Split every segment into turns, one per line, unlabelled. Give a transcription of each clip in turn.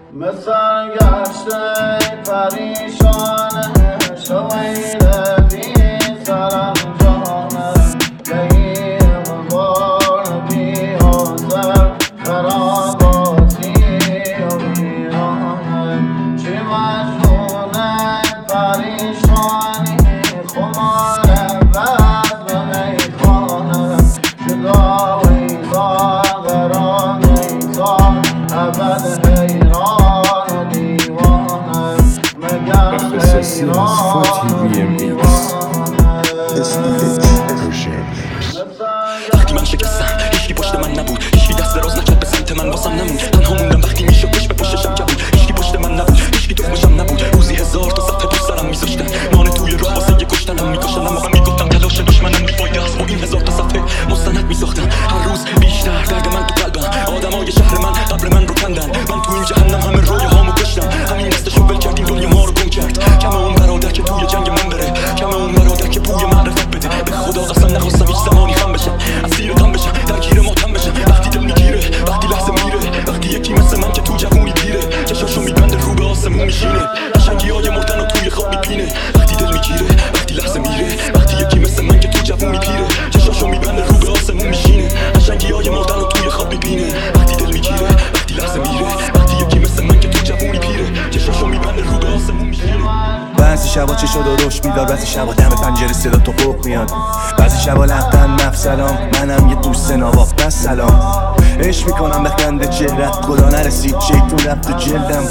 مثل گشته پریشانه شویده بی سرانجامه گهیم بار بی حاضر خراباتی و ویرانه چی مجنونه پریشانی خمار بد و میخانه جدا ویزا قرار نیزا ابد حیران و دیوانه مگر حیران
وقتی من شکستم هیچکی پشت من نبود، هیچکی دست دراز نکرد به سمت من واسم نمون. تنها موندم وقتی میشد پشت به پشتشم جبود، هیچکی پشت من نبود، هیچکی تخمشم نبود. روزی 1000 تا صفحه پشت سرم میذاشتن، مان توی راه واسه یه کشتنم میکشتن، اما من میگفتم تلاش دشمنم بیفایده است. با این 1000 تا صفحه مستند میساختن، هر روز بیشتر درد من تو قلبم. آدمای شهر من قبر من رو کندن، من تو این جهنم همه رویاهامو کشتم. همین دستشو ول کردیم دنیا ما رو گم کرد. کم اون برادر که توی جنگ من بره، کم اون برادر که بوی معرفت بده. به خدا قسم نخواستم هیچ زمانی خم بشم، اسیر غم بشم، درگیر ماتم بشم. وقتی دل میگیره، وقتی لحظه میره، وقتی یکی مثل من که تو جوونی پیره چشاشو میبنده رو به آسمون میشینه، قشنگی‌های مردن و توی خواب میپینه. وقتی دل میگیره، وقتی لحظه میره، وقتی یکی مثل من که تو جوونی پیره چشاشو میبنده رو به آسمون میشینه، قشنگی‌های مردن و توی خواب میپینه. وقتی دل میگیره، وقتی لحظه میره، وقتی یکی مثل من که تو جوونی پیره چشاشو میبنده رو به آسمون میشینه.
بعضی شبا چشا درشت میدار، بعضی شبا دم پنجره صدا تو قوق میاد، بعضی شبا لبخند مفسلام منم یه دوست نواف بس سلام. عشق میکنم به خنده چهرت، خدا نرسید شیطون رفت تو جلدم.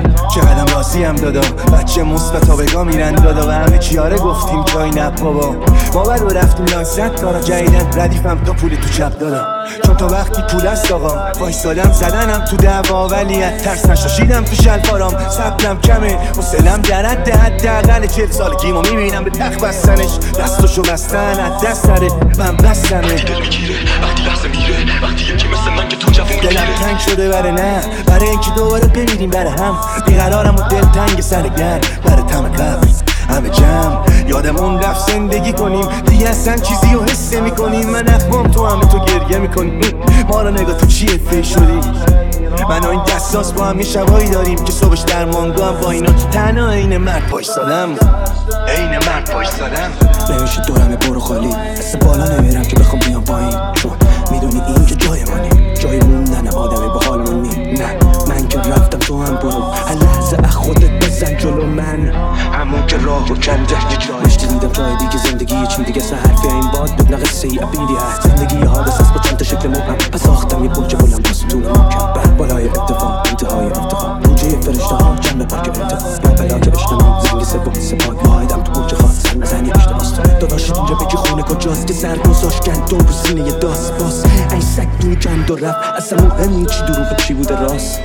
چقدرم راضیم دادا، بچه مثبت بگا میرن دادا و همه چیاره گفتیم جایی نه بابا. ما برو رفتیم لانست کارا جدیدن، ردیفم تا پولی تو چپ دادم، چون تا وقتی پول است آقا وایسادم زدنم تو دعوا، ولی از ترس نشاشیدم تو شلوارام. سبتم کمه حوصله‌ام در حد حداقل 40 سالگیمو میبینم به تخت بستنش، دستشو بستن از دست سره من بستمه.
وقتی دل میگیره، وقتی لحظه میره، وقتی یکی مثل من که تو جوونی پیره.
دلم تنگ شده برای نه، برای اینکه دوباره بمیریم برای هم. بیقرارم و دل تنگ سرگر برای تم قبل همه جمع. یادمون رفت زندگی کنیم دیگه، اصلا چیزی رو حس میکنیم. من اخمام تو همه تو گریه میکنیم، ما رو نگاه تو چیه فی شدیم. من و این دستاس با هم یه شبایی داریم که صبحش درمانگاه هم با اینا تو تنها عین مرد پاش سادم، عین مرد پاش سادم.
نمیشه دورمه برو خالی، مثل بالا نمیرم که بخوام بیام پایین، چون میدونی این که جای منی، جای موندن آدمی با حال منی. نه من که رفتم تو هم برو، هر لحظه از خودت بزن جلو من، همون که راه رو کنده یه جای مشتی دیدم جای دیگه. زندگی چی دیگه حرفی این باد بدنا قصه ای ابیدی هست. زندگی حادث است با چند تا شکل مبهم، پس ساختم یه برج بلند باز طول محکم، بر بالای اتفاق انتهای افتخار، بوجه فرشته ها جنب پارک انتخاب. یا بلا که اجتماع زنگ سوم سپاک واحدم تو برج خاص سر نزنی اشتباس تو داداش اینجا بگی خونه کجاست که سر گذاشت گندم رو سینه یه داست باز. این سگ دونی کند و رفت، اصلا مهم نی چی دروغ چی بوده راست.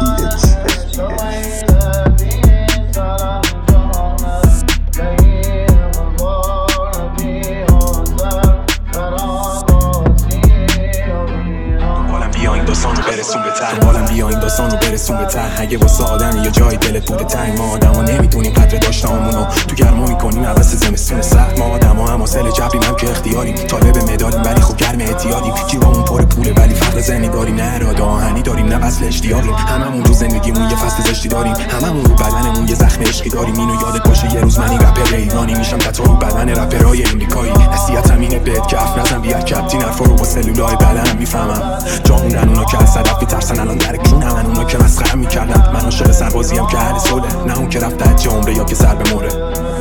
دنبالم بیا این داستان رو برسون به ته. اگه واسه آدم یه جای دلت بوده تنگ، ما آدما نمیدونیم قدر داشتامونو تو گرما میکنیم عوض زمستون سخت. ما آدما هم حاصل جبریم هم که اختیاریم، طالب مدالیم ولی خب گرم اعتیادیم. جیبامون پر پوله ولی فرق ذهنی داریم، نه اراده آهنی داریم نه وصل اشتیاقیم. هممون رو زندگیمون یه فصل زشتی داریم، هممون رو بدنمون یه زخم عشقی داریم. اینو یادت باشه یه روز من این رپر ایرانی میشم تتو رو بدن رپرای امریکایی. نصیحتم اینه بهت که حرف نزن بیا کپتین حرفا رو با سلولای بدنم میفهمم. جا موندن اونا که از صدف میترسن الان در کونه من، اونا که مسخره‌ام میکردن. من عاشق سربازیم که اهل صلح، نه اون که رفته از عمره یا که سر به موره.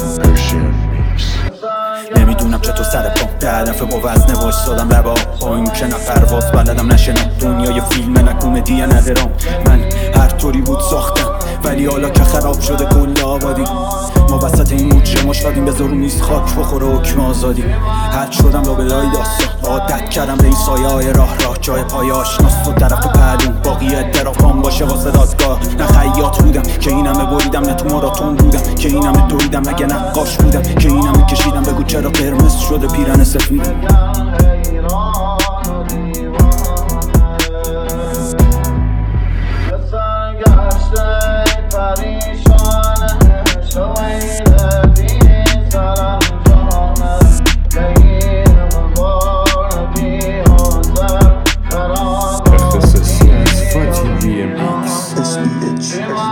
نمیدونم چطور سر پام ده هدف با وزنه وایستادم لبا، با این که نه پرواز بلدم نشنم. دنیای فیلم نه کمدی نه درام، من هر طوری بود ساختم ولی حالا که خراب شده کل آبادی. ما وسط این موچه مشتادیم به زورو نیست خاک بخوره حکم آزادی. هر شدم لابلای داستان، عادت کردم به این سایه های راه جای پای آشناست و طرف تو پهلوم باقی اترافام باشه واسه دادگاه. نه خیاط بودم که این همه بریدم، نه تو ماراتون بودم که این همه دویدم، مگه نقاش بودم که این همه کشیدم. بگو چرا قرمز شده پیرن سفیدم.
SBA چی